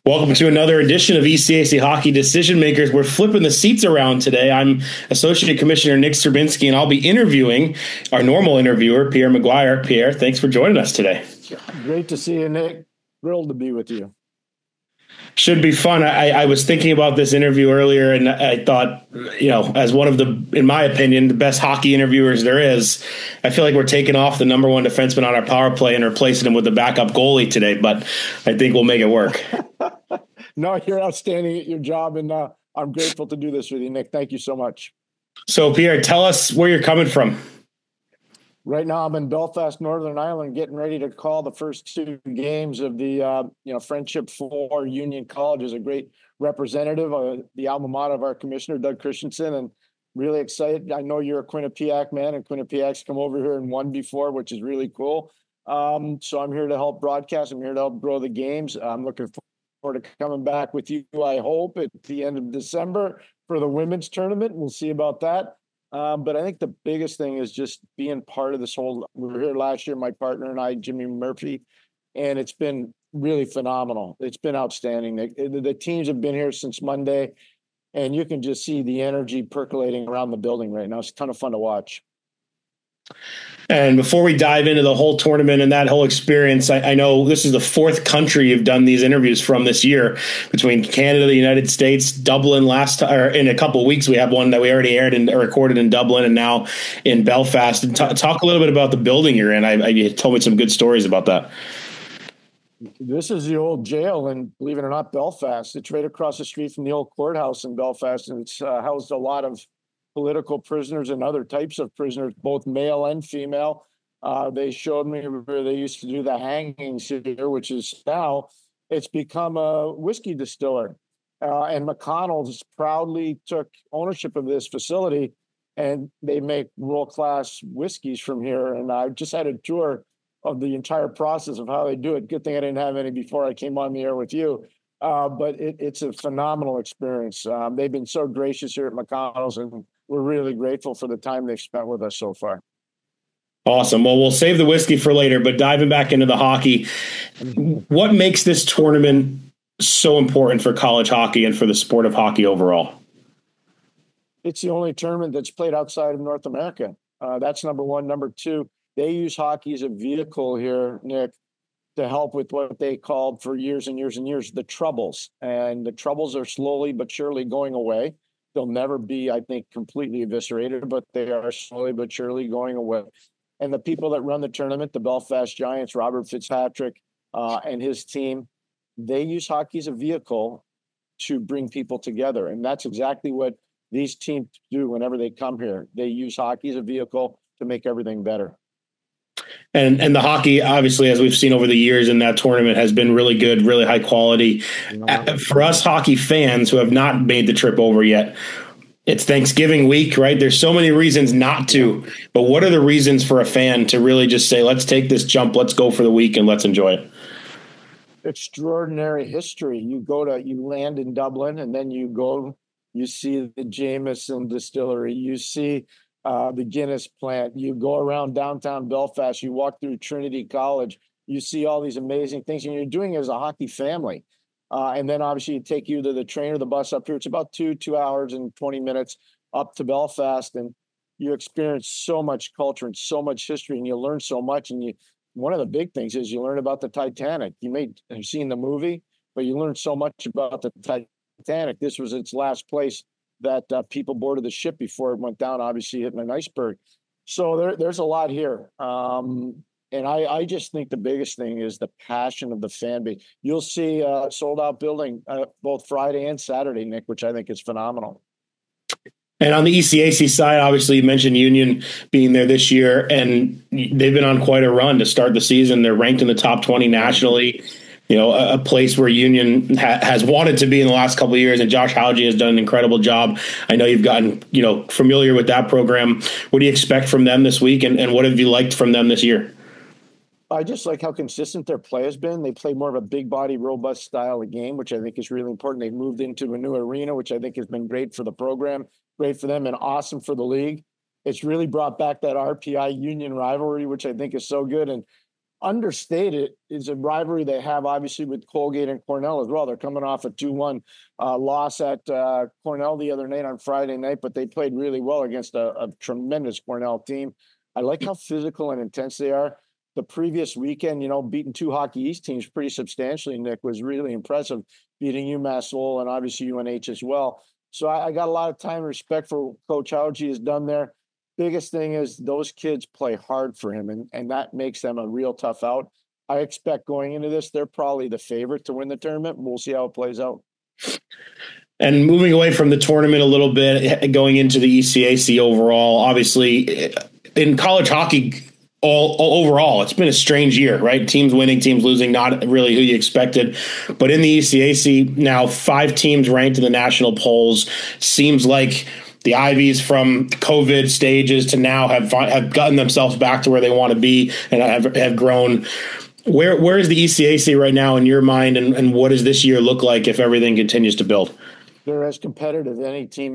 Welcome to another edition of ECAC Hockey Decision Makers. We're flipping the seats around today. I'm Associate Commissioner Nick Serbinsky, and I'll be interviewing our normal interviewer, Pierre McGuire. Pierre, thanks for joining us today. Great to see you, Nick. Thrilled to be with you. Should be fun. I was thinking about this interview earlier, and I thought, as one of the, in my opinion, the best hockey interviewers there is, I feel like we're taking off the number one defenseman on our power play and replacing him with the backup goalie today, but I think we'll make it work. No, you're outstanding at your job, and I'm grateful to do this with you, Nick. Thank you so much. So, Pierre, tell us where you're coming from. Right now, I'm in Belfast, Northern Ireland, getting ready to call the first two games of the Friendship 4. Union College is a great representative of the alma mater of our commissioner, Doug Christensen, and really excited. I know you're a Quinnipiac man, and Quinnipiac's come over here and won before, which is really cool. So I'm here to help broadcast. I'm here to help grow the games. I'm looking forward to coming back with you, I hope, at the end of December for the women's tournament. We'll see about that. But I think the biggest thing is just being part of this whole. We were here last year, my partner and I, Jimmy Murphy, and it's been really phenomenal. It's been outstanding. The teams have been here since Monday, and you can just see the energy percolating around the building right now. It's a ton of fun to watch. And before we dive into the whole tournament and that whole experience, I know this is the fourth country you've done these interviews from this year, between Canada, the United States, Dublin or in a couple of weeks. We have one that we already aired and recorded in Dublin and now in Belfast. And talk a little bit about the building you're in. You told me some good stories about that. This is the old jail, and believe it or not, Belfast. It's right across the street from the old courthouse in Belfast, and it's housed a lot of political prisoners and other types of prisoners, both male and female. They showed me where they used to do the hangings here, which is now it's become a whiskey distiller. And McConnell's proudly took ownership of this facility, and they make world-class whiskeys from here. And I just had a tour of the entire process of how they do it. Good thing I didn't have any before I came on the air with you. But it's a phenomenal experience. They've been so gracious here at McConnell's, and we're really grateful for the time they've spent with us so far. Awesome. Well, we'll save the whiskey for later, but diving back into the hockey, what makes this tournament so important for college hockey and for the sport of hockey overall? It's the only tournament that's played outside of North America. That's number one. Number two, they use hockey as a vehicle here, Nick, to help with what they called for years and years and years, the troubles. And the troubles are slowly but surely going away. They'll never be, I think, completely eviscerated, but they are slowly but surely going away. And the people that run the tournament, the Belfast Giants, Robert Fitzpatrick, and his team, they use hockey as a vehicle to bring people together. And that's exactly what these teams do whenever they come here. They use hockey as a vehicle to make everything better. And the hockey, obviously, as we've seen over the years in that tournament, has been really good, really high quality. For us hockey fans who have not made the trip over yet, it's Thanksgiving week, right? There's so many reasons not to, but what are the reasons for a fan to really just say, let's take this jump, let's go for the week and let's enjoy it? Extraordinary history. You land in Dublin, and then you see the Jameson distillery, you see the Guinness plant, you go around downtown Belfast, you walk through Trinity College, you see all these amazing things, and you're doing it as a hockey family. And then obviously you take you to the train or the bus up here. It's about 2 hours and 20 minutes up to Belfast, and you experience so much culture and so much history, and you learn so much. And one of the big things is you learn about the Titanic. You may have seen the movie, but you learn so much about the Titanic. This was its last place that people boarded the ship before it went down, obviously hitting an iceberg. So there's a lot here. And I just think the biggest thing is the passion of the fan base. You'll see a sold-out building both Friday and Saturday, Nick, which I think is phenomenal. And on the ECAC side, obviously you mentioned Union being there this year, and they've been on quite a run to start the season. They're ranked in the top 20 nationally. A place where Union has wanted to be in the last couple of years, and Josh Hauge has done an incredible job. I know you've gotten, familiar with that program. What do you expect from them this week, and what have you liked from them this year? I just like how consistent their play has been. They play more of a big body, robust style of game, which I think is really important. They've moved into a new arena, which I think has been great for the program, great for them, and awesome for the league. It's really brought back that RPI Union rivalry, which I think is so good. And understate it. It's a rivalry they have, obviously, with Colgate and Cornell as well. They're coming off a 2-1 loss at Cornell the other night on Friday night, but they played really well against a tremendous Cornell team. I like how physical and intense they are. The previous weekend, beating 2 Hockey East teams pretty substantially, Nick, was really impressive, beating UMass Lowell and obviously UNH as well. So I got a lot of time and respect for Coach Howgie has done there. Biggest thing is those kids play hard for him, and that makes them a real tough out. I expect going into this, they're probably the favorite to win the tournament. We'll see how it plays out. And moving away from the tournament a little bit, going into the ECAC overall, obviously in college hockey overall, it's been a strange year, right? Teams winning, teams losing, not really who you expected. But in the ECAC, now 5 teams ranked in the national polls. Seems like the Ivies from COVID stages to now have gotten themselves back to where they want to be and have grown. Where is the ECAC right now in your mind, and what does this year look like if everything continues to build? They're as competitive as any team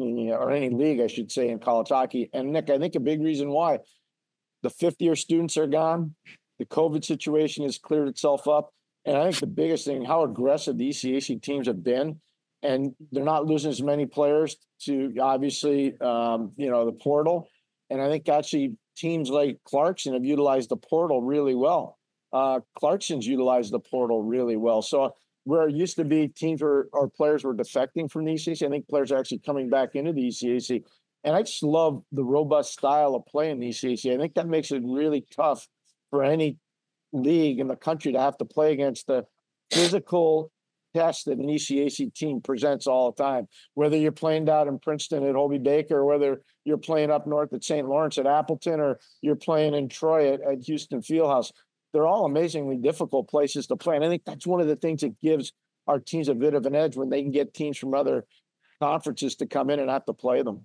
or any league, I should say, in college hockey. And Nick, I think a big reason why the fifth-year students are gone, the COVID situation has cleared itself up, and I think the biggest thing, how aggressive the ECAC teams have been. And they're not losing as many players to obviously, the portal. And I think actually teams like Clarkson have utilized the portal really well. Clarkson's utilized the portal really well. So where it used to be teams or players were defecting from the ECAC, I think players are actually coming back into the ECAC. And I just love the robust style of play in the ECAC. I think that makes it really tough for any league in the country to have to play against the physical test that an ECAC team presents all the time, whether you're playing down in Princeton at Hobey Baker, or whether you're playing up north at St. Lawrence at Appleton, or you're playing in Troy at Houston Fieldhouse. They're all amazingly difficult places to play. And I think that's one of the things that gives our teams a bit of an edge when they can get teams from other conferences to come in and have to play them.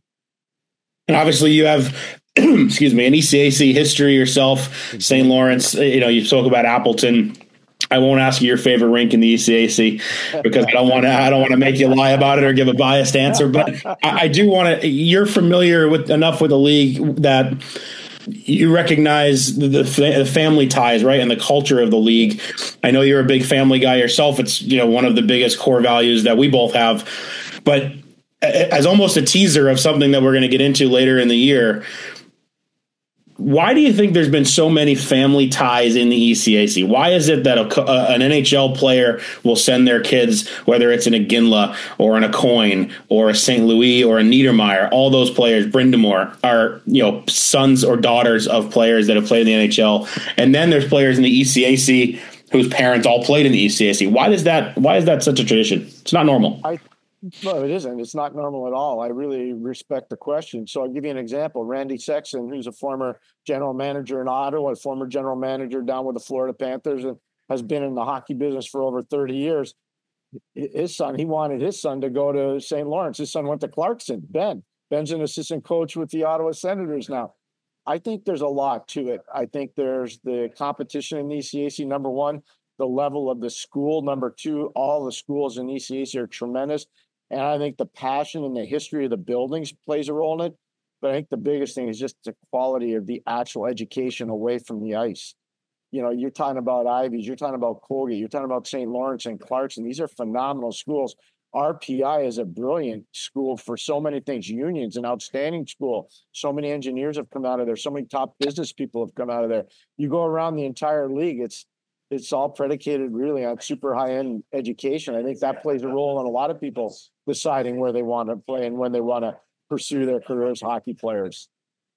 And obviously you have, excuse me, an ECAC history yourself, St. Lawrence, you spoke about Appleton. I won't ask you your favorite rink in the ECAC because I don't want to make you lie about it or give a biased answer. But I do want to. You're familiar enough with the league that you recognize the family ties, right, and the culture of the league. I know you're a big family guy yourself. It's one of the biggest core values that we both have. But as almost a teaser of something that we're going to get into later in the year, why do you think there's been so many family ties in the ECAC? Why is it that an NHL player will send their kids, whether it's in a Ginla or in a Coin or a St. Louis or a Niedermeyer, all those players, Brindamore, are sons or daughters of players that have played in the NHL, and then there's players in the ECAC whose parents all played in the ECAC. Why is that such a tradition? It's not normal. No, it isn't. It's not normal at all. I really respect the question. So I'll give you an example. Randy Sexton, who's a former general manager in Ottawa, a former general manager down with the Florida Panthers, and has been in the hockey business for over 30 years. His son, he wanted his son to go to St. Lawrence. His son went to Clarkson. Ben's an assistant coach with the Ottawa Senators now. I think there's a lot to it. I think there's the competition in the ECAC, number one, the level of the school, number two, all the schools in ECAC are tremendous. And I think the passion and the history of the buildings plays a role in it. But I think the biggest thing is just the quality of the actual education away from the ice. You're talking about Ivies, you're talking about Colgate, you're talking about St. Lawrence and Clarkson. These are phenomenal schools. RPI is a brilliant school for so many things. Union's an outstanding school. So many engineers have come out of there. So many top business people have come out of there. You go around the entire league, it's all predicated really on super high-end education. I think that plays a role in a lot of people deciding where they want to play and when they want to pursue their career as hockey players.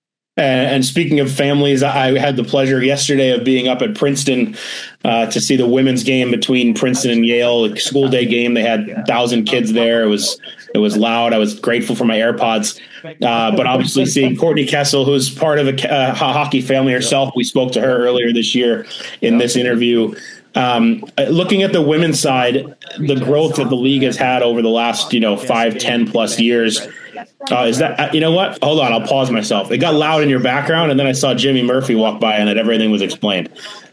And speaking of families, I had the pleasure yesterday of being up at Princeton to see the women's game between Princeton and Yale, a school day game. They had 1,000 kids there. It was loud. I was grateful for my AirPods. But obviously seeing Courtney Kessel, who's part of a hockey family herself, we spoke to her earlier this year in this interview. Looking at the women's side, the growth that the league has had over the last 5, 10 plus years. Is that what? Hold on, I'll pause myself. It got loud in your background, and then I saw Jimmy Murphy walk by, and that everything was explained.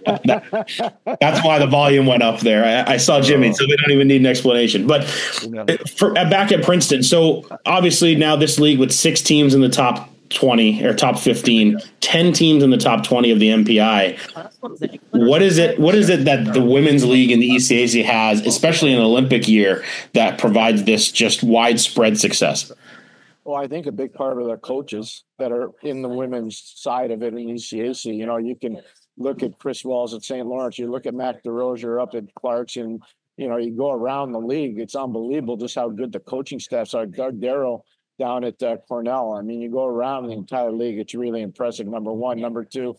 That's why the volume went up there. I saw Jimmy, so they don't even need an explanation. But back at Princeton, so obviously now this league with 6 teams in the top 20 or top 15, 10 teams in the top 20 of the MPI. What is it that the women's league in the ECAC has, especially in an Olympic year, that provides this just widespread success? Well, I think a big part of the coaches that are in the women's side of it in ECAC. You can look at Chris Walls at St. Lawrence. You look at Mac DeRozier up at Clarkson. You go around the league. It's unbelievable just how good the coaching staffs are. Doug Darrow down at Cornell. I mean, you go around the entire league. It's really impressive, number one. Number two,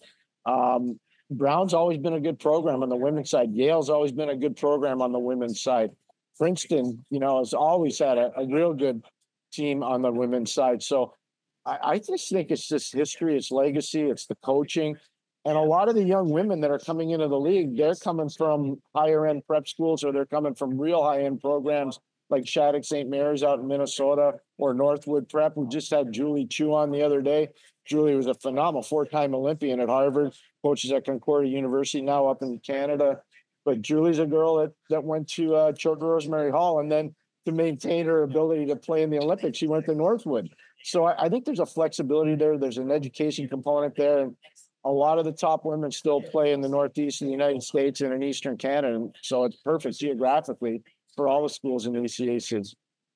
Brown's always been a good program on the women's side. Yale's always been a good program on the women's side. Princeton, has always had a real good team on the women's side. So I just think it's just history, it's legacy, it's the coaching. And a lot of the young women that are coming into the league, they're coming from higher end prep schools, or they're coming from real high end programs like Shattuck St. Mary's out in Minnesota, or Northwood Prep. We just had Julie Chu on the other day. Julie was a phenomenal 4-time Olympian at Harvard, coaches at Concordia University now up in Canada. But Julie's a girl that went to Children's Rosemary Hall, and then to maintain her ability to play in the Olympics, she went to Northwood. So I think there's a flexibility there. There's an education component there. And a lot of the top women still play in the Northeast in the United States and in Eastern Canada. And so it's perfect geographically for all the schools in the ECACs.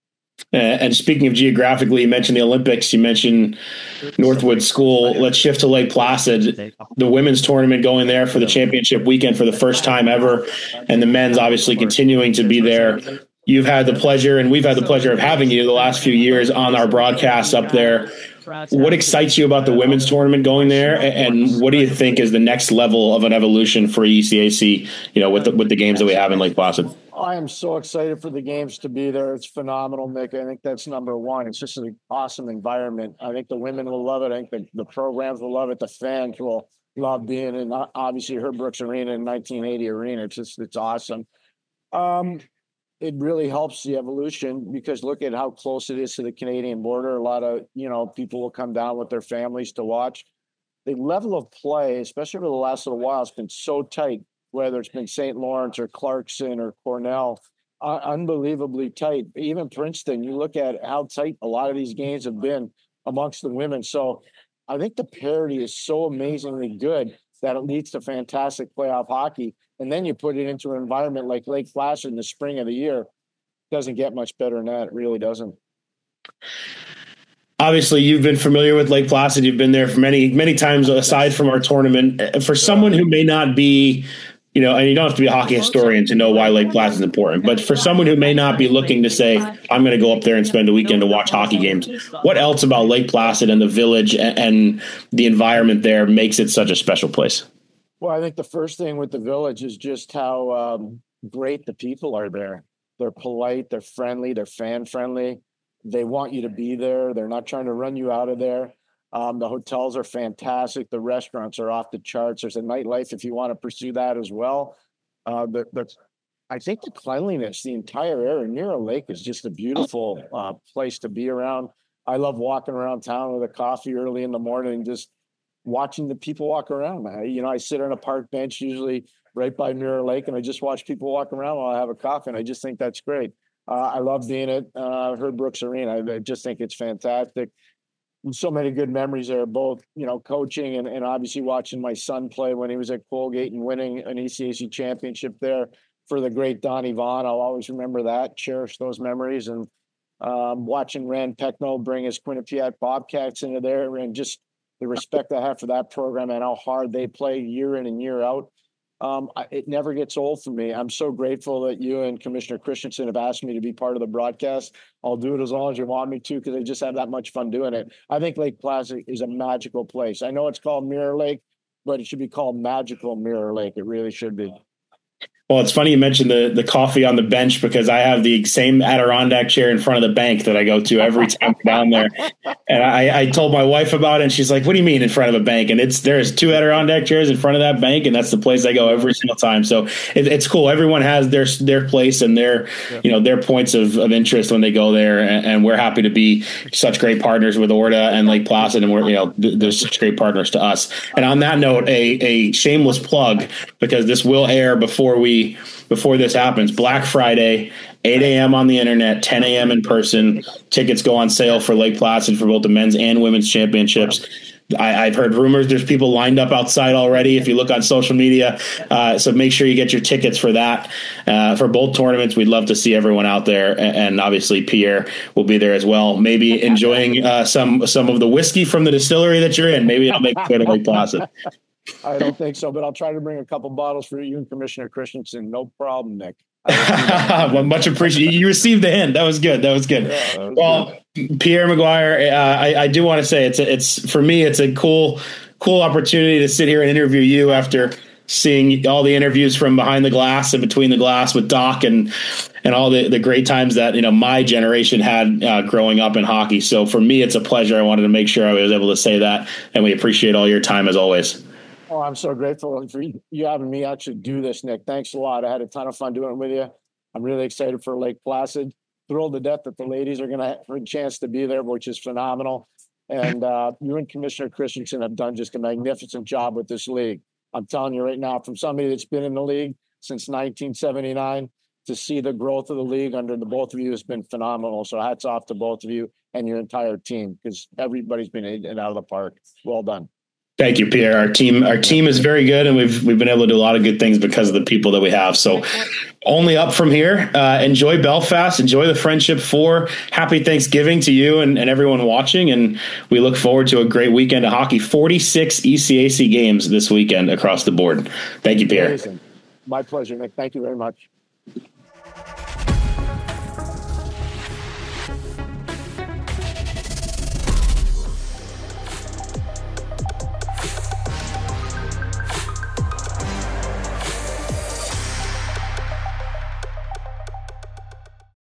And speaking of geographically, you mentioned the Olympics, you mentioned Northwood School. Let's shift to Lake Placid. The women's tournament going there for the championship weekend for the first time ever, and the men's obviously continuing to be there. You've had the pleasure, and we've had the pleasure of having you the last few years on our broadcasts up there. What excites you about the women's tournament going there, and what do you think is the next level of an evolution for ECAC, with the games that we have in Lake Placid? I am so excited for the games to be there. It's phenomenal, Nick. I think that's number one. It's just an awesome environment. I think the women will love it. I think the programs will love it. The fans will love being in, obviously, Herb Brooks Arena in 1980 Arena. It's awesome. It really helps the evolution because look at how close it is to the Canadian border. A lot of, people will come down with their families to watch. The level of play, especially over the last little while, has been so tight, whether it's been St. Lawrence or Clarkson or Cornell, unbelievably tight. Even Princeton, you look at how tight a lot of these games have been amongst the women. So I think the parity is so amazingly good that it leads to fantastic playoff hockey. And then you put it into an environment like Lake Placid in the spring of the year. Doesn't get much better than that. It really doesn't. Obviously, you've been familiar with Lake Placid. You've been there for many, many times aside from our tournament. For someone who may not be, and you don't have to be a hockey historian to know why Lake Placid is important, but for someone who may not be looking to say, I'm going to go up there and spend a weekend to watch hockey games, what else about Lake Placid and the village and the environment there makes it such a special place? Well, I think the first thing with the village is just how great the people are there. They're polite, they're friendly, they're fan friendly. They want you to be there. They're not trying to run you out of there. The hotels are fantastic. The restaurants are off the charts. There's a nightlife if you want to pursue that as well. I think the cleanliness, the entire area near a lake is just a beautiful place to be around. I love walking around town with a coffee early in the morning and just watching the people walk around. I sit on a park bench usually right by Mirror Lake, and I just watch people walk around while I have a coffee, and I just think that's great. I love being at Herb Brooks Arena. I just think it's fantastic. So many good memories there, both, coaching and obviously watching my son play when he was at Colgate and winning an ECAC championship there for the great Donnie Vaughn. I'll always remember that, cherish those memories. And watching Rand Pecknold bring his Quinnipiac Bobcats into there, and just the respect I have for that program and how hard they play year in and year out. It never gets old for me. I'm so grateful that you and Commissioner Christensen have asked me to be part of the broadcast. I'll do it as long as you want me to, because I just have that much fun doing it. I think Lake Placid is a magical place. I know it's called Mirror Lake, but it should be called Magical Mirror Lake. It really should be. Well, it's funny you mentioned the coffee on the bench, because I have the same Adirondack chair in front of the bank that I go to every time I'm down there. And I told my wife about it, and she's like, what do you mean in front of a bank? And there's 2 Adirondack chairs in front of that bank, and that's the place I go every single time. So it's cool. Everyone has their place and their points of interest when they go there. And we're happy to be such great partners with Orta and Lake Placid, and we're they're such great partners to us. And on that note, a shameless plug, because this will air before we be, before this happens, Black Friday, 8 a.m. on the internet, 10 a.m. in person. Tickets go on sale for Lake Placid for both the men's and women's championships. I've heard rumors there's people lined up outside already if you look on social media. So make sure you get your tickets for that. For both tournaments, we'd love to see everyone out there. And obviously Pierre will be there as well. Maybe enjoying some of the whiskey from the distillery that you're in. Maybe it'll make it to Lake Placid. I don't think so, but I'll try to bring a couple bottles for you and Commissioner Christensen. No problem, Nick. Well, much appreciated. You received the hint. That was good. Yeah, that was good. Pierre McGuire, I do want to say it's for me, it's a cool opportunity to sit here and interview you after seeing all the interviews from behind the glass and between the glass with Doc and all the great times that, my generation had growing up in hockey. So for me, it's a pleasure. I wanted to make sure I was able to say that, and we appreciate all your time as always. Oh, I'm so grateful for you having me actually do this, Nick. Thanks a lot. I had a ton of fun doing it with you. I'm really excited for Lake Placid. Thrilled to death that the ladies are going to have a chance to be there, which is phenomenal. And you and Commissioner Christensen have done just a magnificent job with this league. I'm telling you right now, from somebody that's been in the league since 1979, to see the growth of the league under the both of you has been phenomenal. So hats off to both of you and your entire team, because everybody's been in and out of the park. Well done. Thank you, Pierre. Our team is very good, and we've been able to do a lot of good things because of the people that we have. So only up from here. Enjoy Belfast. Enjoy the Friendship 4. Happy Thanksgiving to you and everyone watching. And we look forward to a great weekend of hockey. 46 ECAC games this weekend across the board. Thank you, Pierre. Amazing. My pleasure, Nick. Thank you very much.